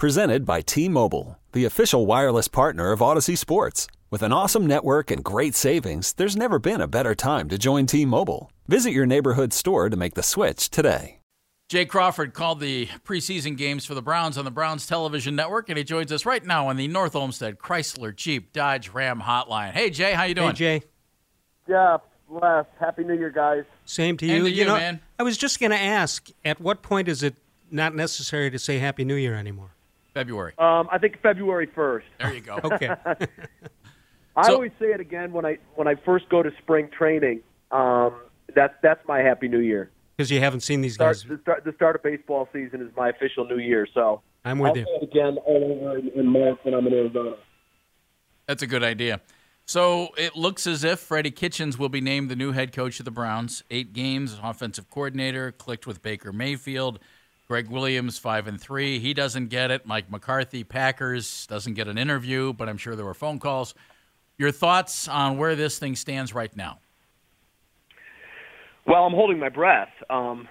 Presented by T-Mobile, the official wireless partner of Odyssey Sports. With an awesome network and great savings, there's never been a better time to join T-Mobile. Visit your neighborhood store to make the switch today. Jay Crawford called the preseason games for the Browns on the Browns television network, and he joins us right now on the North Olmsted Chrysler Jeep Dodge Ram hotline. Hey, Jay, how you doing? Hey, Jay. Jeff, Les, Happy New Year, guys. Same to you. And to you, man. I was just going to ask, at what point is it not necessary to say Happy New Year anymore? February. I think February 1st. There you go. Okay. I always say it again when I first go to spring training. That's my Happy New Year. Because you haven't seen these guys. The start of baseball season is my official New Year. So I'm with you. I'll say it again all over in March when I'm in Arizona. That's a good idea. So it looks as if Freddie Kitchens will be named the new head coach of the Browns. 8 games, offensive coordinator, clicked with Baker Mayfield. Greg Williams, 5-3. He doesn't get it. Mike McCarthy, Packers, doesn't get an interview, but I'm sure there were phone calls. Your thoughts on where this thing stands right now? Well, I'm holding my breath. The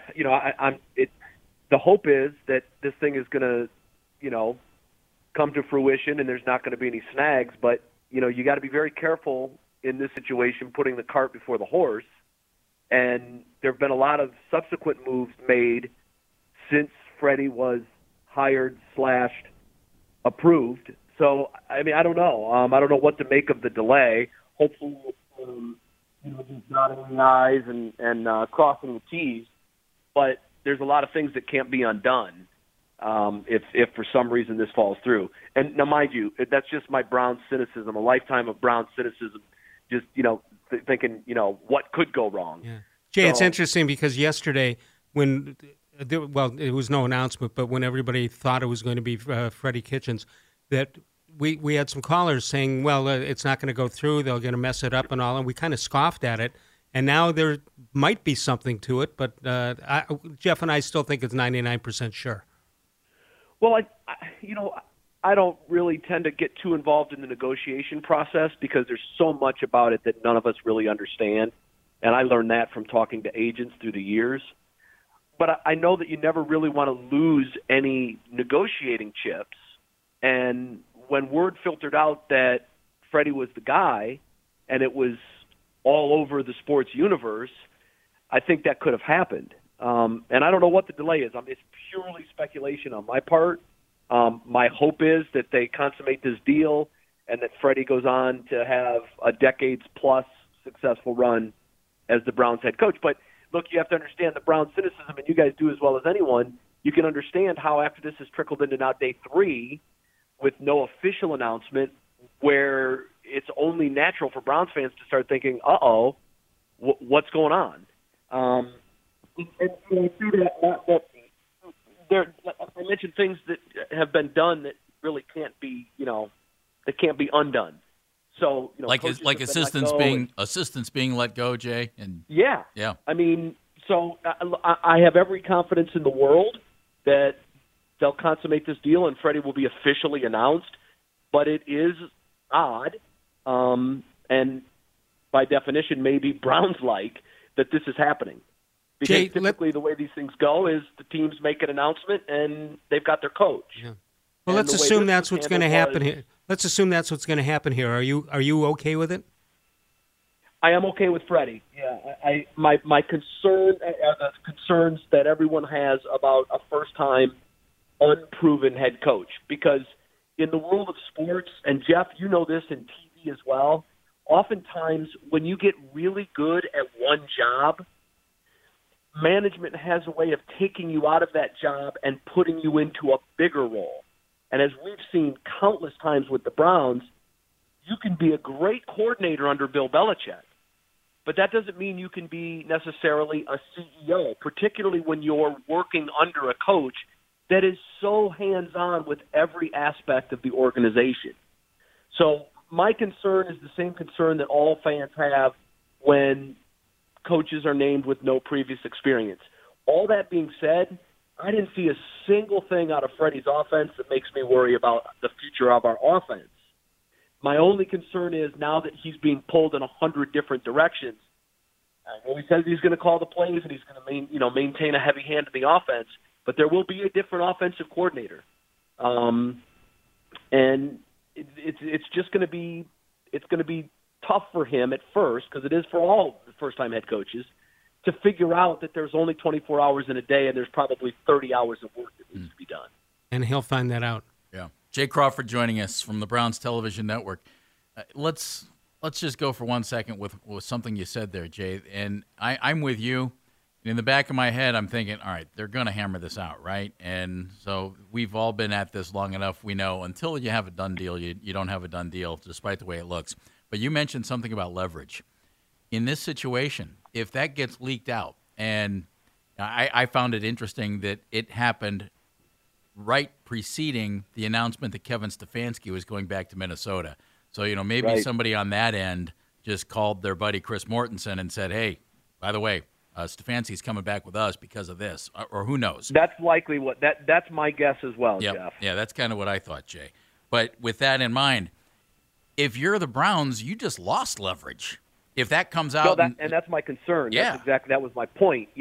hope is that this thing is going to, come to fruition and there's not going to be any snags. But, you got to be very careful in this situation, putting the cart before the horse. And there have been a lot of subsequent moves made since Freddie was hired / approved. So, I don't know. I don't know what to make of the delay. Hopefully, just dotting the I's and crossing the T's. But there's a lot of things that can't be undone if for some reason this falls through. And now, mind you, that's just my Brown cynicism, a lifetime of Brown cynicism, just, thinking, what could go wrong. Yeah. Jay, it's interesting because yesterday when it was no announcement, but when everybody thought it was going to be Freddie Kitchens, that we had some callers saying, well, it's not going to go through, they're going to mess it up and all, and we kind of scoffed at it. And now there might be something to it, but Jeff and I still think it's 99% sure. Well, I don't really tend to get too involved in the negotiation process because there's so much about it that none of us really understand. And I learned that from talking to agents through the years. But I know that you never really want to lose any negotiating chips. And when word filtered out that Freddie was the guy and it was all over the sports universe, I think that could have happened. And I don't know what the delay is. It's purely speculation on my part. My hope is that they consummate this deal and that Freddie goes on to have a decades-plus successful run as the Browns head coach. But, look, you have to understand the Browns' cynicism, and you guys do as well as anyone. You can understand how after this has trickled into now day 3 with no official announcement, where it's only natural for Browns fans to start thinking, what's going on? I mentioned things that have been done that really can't be, that can't be undone. So, like assistants being let go, Jay. And yeah. So I have every confidence in the world that they'll consummate this deal and Freddie will be officially announced. But it is odd, and by definition, maybe Browns-like, that this is happening. Because Jay, typically the way these things go is the teams make an announcement and they've got their coach. Yeah. Well, let's assume that's what's going to happen here. Let's assume that's what's going to happen here. Are you okay with it? I am okay with Freddie. Yeah, my concern are the concerns that everyone has about a first-time, unproven head coach. Because in the world of sports, and Jeff, you know this in TV as well, oftentimes when you get really good at one job, management has a way of taking you out of that job and putting you into a bigger role. And as we've seen countless times with the Browns, you can be a great coordinator under Bill Belichick, but that doesn't mean you can be necessarily a CEO, particularly when you're working under a coach that is so hands-on with every aspect of the organization. So my concern is the same concern that all fans have when coaches are named with no previous experience. All that being said, I didn't see a single thing out of Freddie's offense that makes me worry about the future of our offense. My only concern is now that he's being pulled in 100 different directions. Well, he says he's going to call the plays and he's going to maintain a heavy hand in the offense, but there will be a different offensive coordinator. And it's just going to be tough for him at first, because it is for all first-time head coaches, to figure out that there's only 24 hours in a day and there's probably 30 hours of work that needs to be done. And he'll find that out. Yeah. Jay Crawford joining us from the Browns Television Network. Let's just go for 1 second with something you said there, Jay. And I'm with you. In the back of my head, I'm thinking, all right, they're going to hammer this out, right? And so we've all been at this long enough. We know until you have a done deal, you don't have a done deal, despite the way it looks. But you mentioned something about leverage. In this situation, if that gets leaked out, and I found it interesting that it happened right preceding the announcement that Kevin Stefanski was going back to Minnesota. So, maybe Right. somebody on that end just called their buddy Chris Mortensen and said, hey, by the way, Stefanski's coming back with us because of this, or who knows? That's likely that's my guess as well, Yep. Jeff. Yeah, that's kind of what I thought, Jay. But with that in mind, if you're the Browns, you just lost leverage. If that comes out, No, and that's my concern. Yeah. That's exactly, that was my point.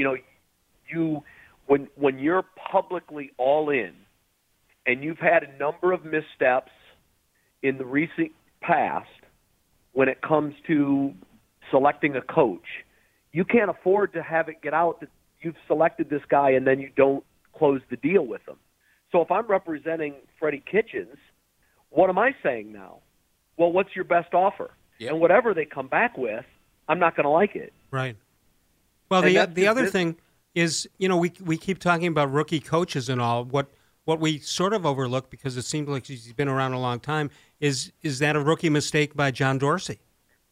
When you're publicly all in, and you've had a number of missteps in the recent past when it comes to selecting a coach, you can't afford to have it get out that you've selected this guy and then you don't close the deal with him. So if I'm representing Freddie Kitchens, what am I saying now? Well, what's your best offer? Yep. And whatever they come back with, I'm not going to like it. Right. Well, And the other thing is, we keep talking about rookie coaches and all. What we sort of overlook, because it seems like he's been around a long time, is that a rookie mistake by John Dorsey?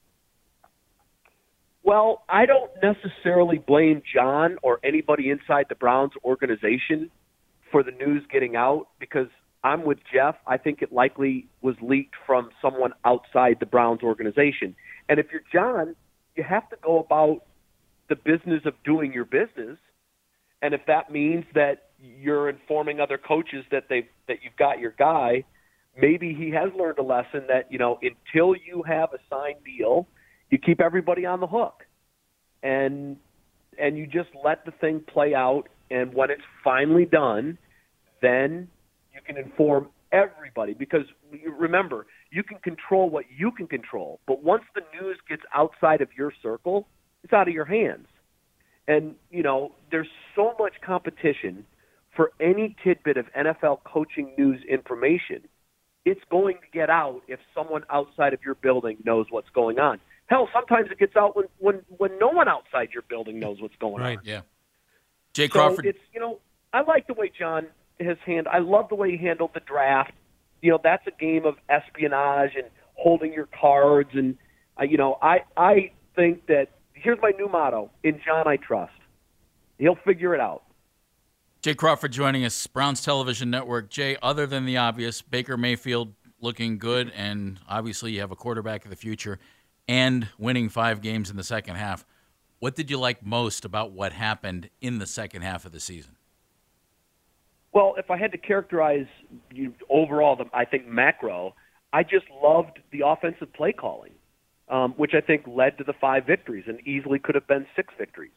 Well, I don't necessarily blame John or anybody inside the Browns organization for the news getting out, because I'm with Jeff. I think it likely was leaked from someone outside the Browns organization. And if you're John, you have to go about the business of doing your business. And if that means that you're informing other coaches that you've got your guy, maybe he has learned a lesson that, until you have a signed deal, you keep everybody on the hook, and you just let the thing play out. And when it's finally done, then you can inform everybody, because remember, you can control what you can control. But once the news gets outside of your circle, it's out of your hands. And, there's so much competition for any tidbit of NFL coaching news information. It's going to get out if someone outside of your building knows what's going on. Hell, sometimes it gets out when no one outside your building knows what's going Right. on. Yeah. Jay Crawford. So it's, I like the way John has handled. I love the way he handled the draft. That's a game of espionage and holding your cards. And, I think that here's my new motto: in John I trust. He'll figure it out. Jay Crawford joining us, Browns Television Network. Jay, other than the obvious, Baker Mayfield looking good, and obviously you have a quarterback of the future, and winning 5 games in the second half. What did you like most about what happened in the second half of the season? Well, if I had to characterize overall, I think macro, I just loved the offensive play calling, which I think led to the 5 victories and easily could have been 6 victories.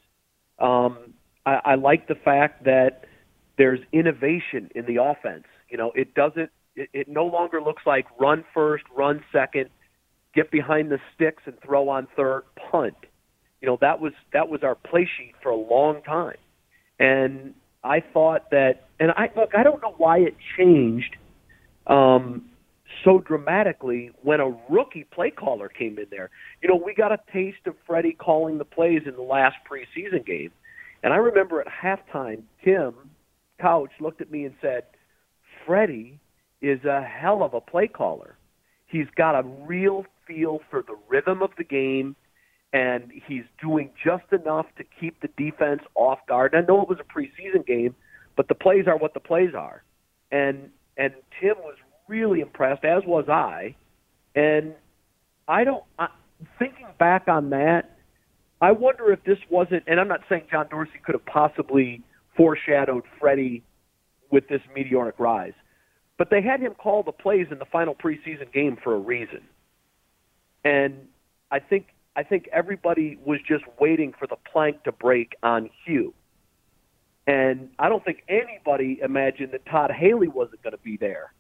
I like the fact that there's innovation in the offense. It no longer looks like run first, run second, get behind the sticks and throw on third, punt. That was our play sheet for a long time. And I thought that, and I don't know why it changed so dramatically when a rookie play caller came in there. We got a taste of Freddie calling the plays in the last preseason game. And I remember at halftime, Tim Couch looked at me and said, Freddie is a hell of a play caller. He's got a real feel for the rhythm of the game, and he's doing just enough to keep the defense off guard. I know it was a preseason game, but the plays are what the plays are. And Tim was really impressed, as was I. And thinking back on that, I wonder if this wasn't, and I'm not saying John Dorsey could have possibly foreshadowed Freddie with this meteoric rise, but they had him call the plays in the final preseason game for a reason. And I think everybody was just waiting for the plank to break on Hugh. And I don't think anybody imagined that Todd Haley wasn't going to be there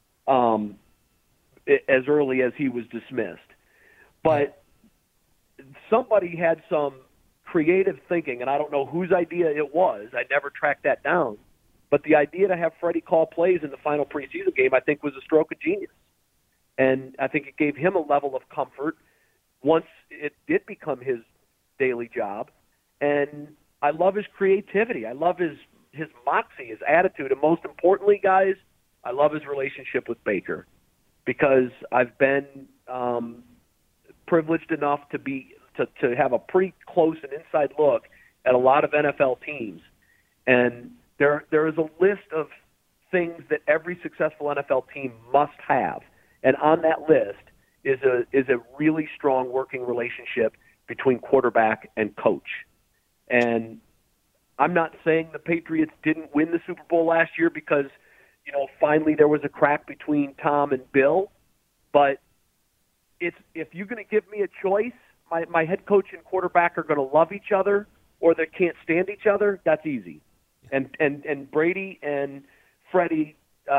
as early as he was dismissed. But somebody had some creative thinking, and I don't know whose idea it was. I never tracked that down. But the idea to have Freddie call plays in the final preseason game, I think, was a stroke of genius. And I think it gave him a level of comfort once it did become his daily job. And I love his creativity. I love his moxie, his attitude. And most importantly, guys, I love his relationship with Baker, because I've been privileged enough to have a pretty close and inside look at a lot of NFL teams. And there is a list of things that every successful NFL team must have. And on that list is a really strong working relationship between quarterback and coach. And I'm not saying the Patriots didn't win the Super Bowl last year because, finally there was a crack between Tom and Bill. But if you're going to give me a choice, my head coach and quarterback are going to love each other or they can't stand each other, that's easy. And Brady and Freddie,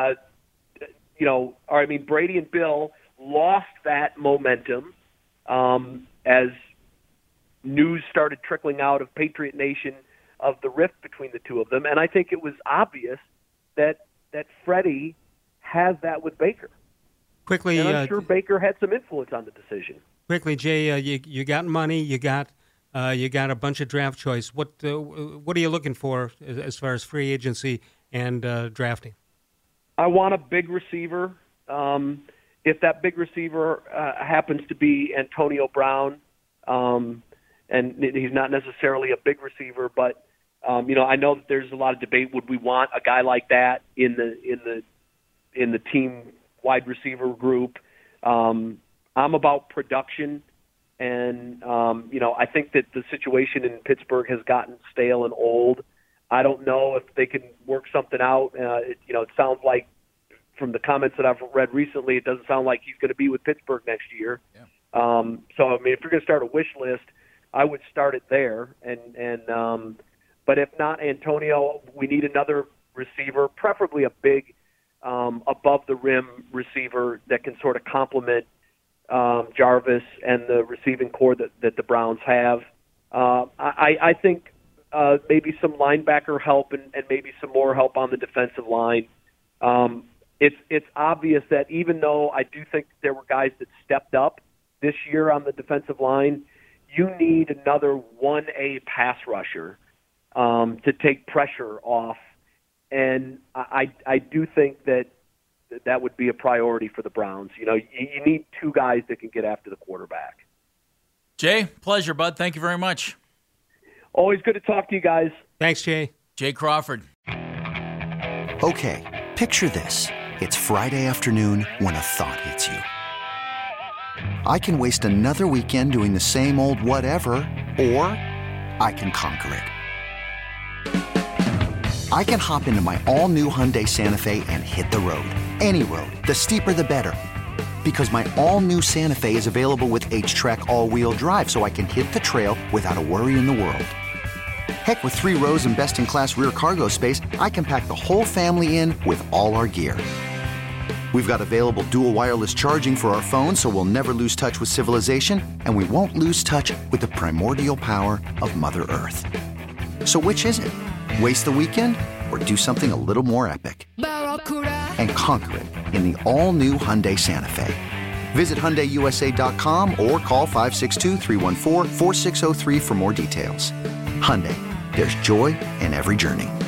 Brady and Bill lost that momentum as news started trickling out of Patriot Nation of the rift between the two of them. And I think it was obvious that Freddie has that with Baker. Quickly, and I'm sure Baker had some influence on the decision. Quickly, Jay, you got money, you got a bunch of draft choice. What are you looking for as far as free agency and drafting? I want a big receiver. If that big receiver happens to be Antonio Brown, and he's not necessarily a big receiver, but I know that there's a lot of debate. Would we want a guy like that in the team wide receiver group? I'm about production, and I think that the situation in Pittsburgh has gotten stale and old. I don't know if they can work something out. It sounds like, from the comments that I've read recently, it doesn't sound like he's going to be with Pittsburgh next year. Yeah. If you're going to start a wish list, I would start it there. But if not Antonio, we need another receiver, preferably a big, above the rim receiver that can sort of complement Jarvis and the receiving core that the Browns have. I think maybe some linebacker help and maybe some more help on the defensive line. It's obvious that even though I do think there were guys that stepped up this year on the defensive line, you need another 1A pass rusher to take pressure off. And I do think that would be a priority for the Browns. You need two guys that can get after the quarterback. Jay, pleasure, bud. Thank you very much. Always good to talk to you guys. Thanks, Jay. Jay Crawford. Okay, picture this. It's Friday afternoon when a thought hits you. I can waste another weekend doing the same old whatever, or I can conquer it. I can hop into my all-new Hyundai Santa Fe and hit the road. Any road. The steeper, the better. Because my all-new Santa Fe is available with H-Track all-wheel drive, so I can hit the trail without a worry in the world. Heck, with 3 rows and best-in-class rear cargo space, I can pack the whole family in with all our gear. We've got available dual wireless charging for our phones, so we'll never lose touch with civilization, and we won't lose touch with the primordial power of Mother Earth. So which is it? Waste the weekend or do something a little more epic? And conquer it in the all-new Hyundai Santa Fe. Visit HyundaiUSA.com or call 562-314-4603 for more details. Hyundai, there's joy in every journey.